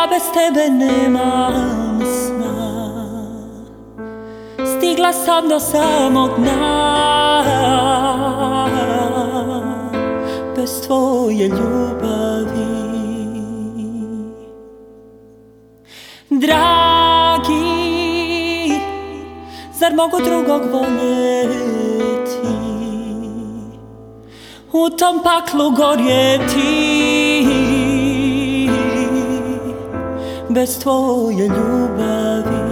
Ja bez tebe nemam sna. Stigla sam do samog dna. Bez tvoje ljubavi. Dragi, zar mogu drugog voljeti, u tom paklu gorjeti, bez tvoje ljubavi?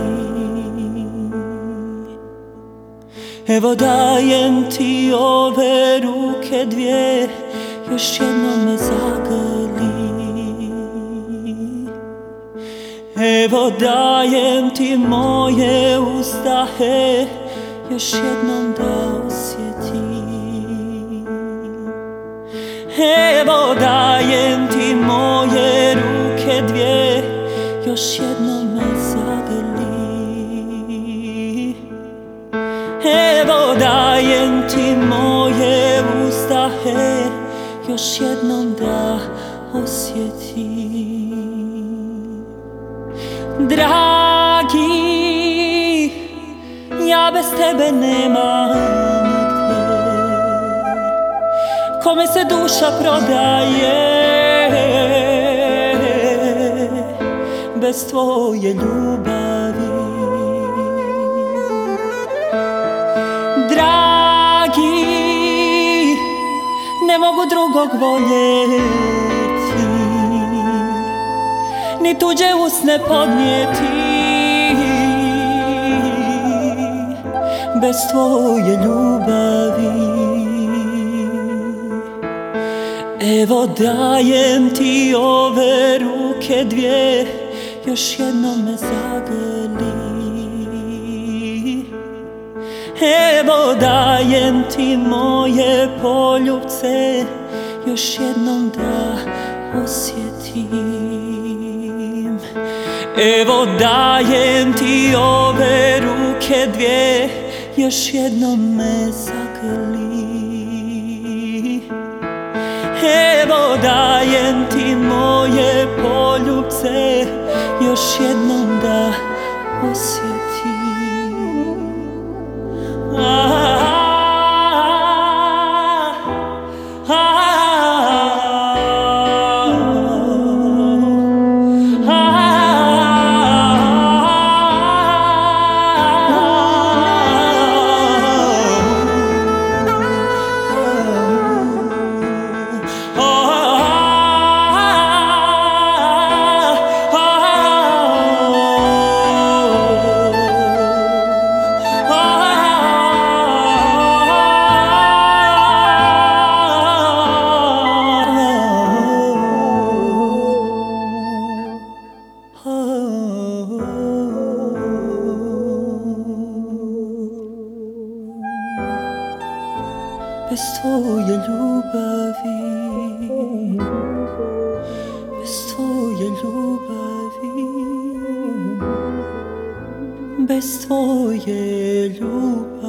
Evo dajem ti ove ruke dvije, još jednom me zagrli. Evo dajem ti moje uzdahe, još jednom da osjetim. Evo dajem ti moje ruke dvije, još jednom me zagrli. Evo dajem ti moje uzdahe, još jednom da osjetim. Dragi, ja bez tebe nemam gdje, kome se duša prodaje, bez tvoje ljubavi. Dragi, ne mogu drugog voljeti, ni tuđe usne podnijeti, bez tvoje ljubavi. Evo dajem ti ove ruke dvije, još jednom me zagrli. Evo dajem ti moje poljubce, još jednom da osjetim. Evo dajem ti ove ruke dvije, još jednom me zagrli. Evo dajem ti moje poljubce, još jednom da osjetim. Bez tvoje ljubavi, bez tvoje ljubavi, bez tvoje ljubavi.